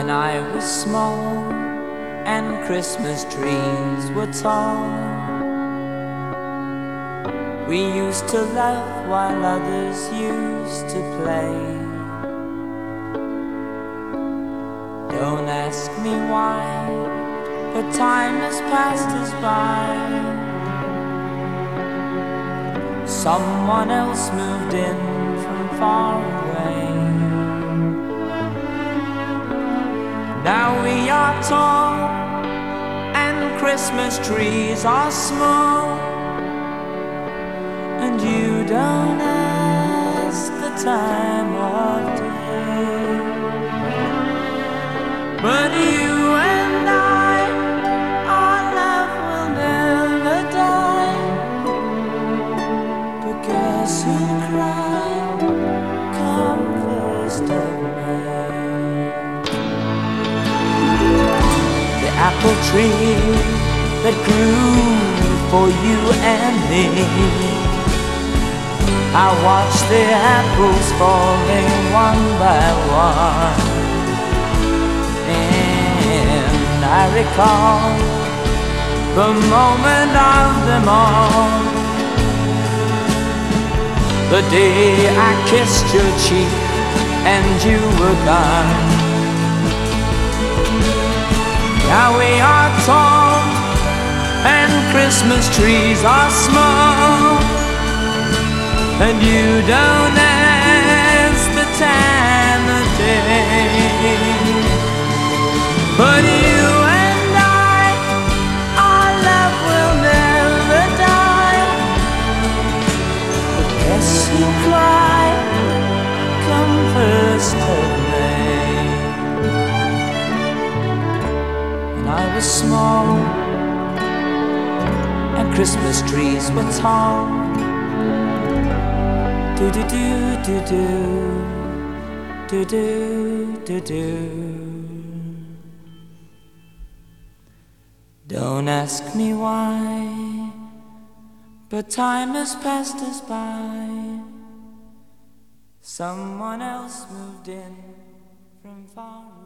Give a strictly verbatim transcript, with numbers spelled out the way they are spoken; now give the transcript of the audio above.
When I was small and Christmas trees were tall, we used to laugh while others used to play. Don't ask me why, but time has passed us by. Someone else moved in from far away. Now we are tall and Christmas trees are small, and you don't ask the time of day. But you and I, our love will never die. But guess who'll cry come first of May? The apple tree that grew for you and me, I watched the apples falling one by one, and I recall the moment of them all, the day I kissed your cheek and you were gone. Now we are tall and Christmas trees are small, and you don't ask the time of day. But you and I, our love will never die. But guess who cried come first of May? When I was small and Christmas trees were tall, do do do do do do do do do. Don't ask me why, but time has passed us by. Someone else moved in from far away.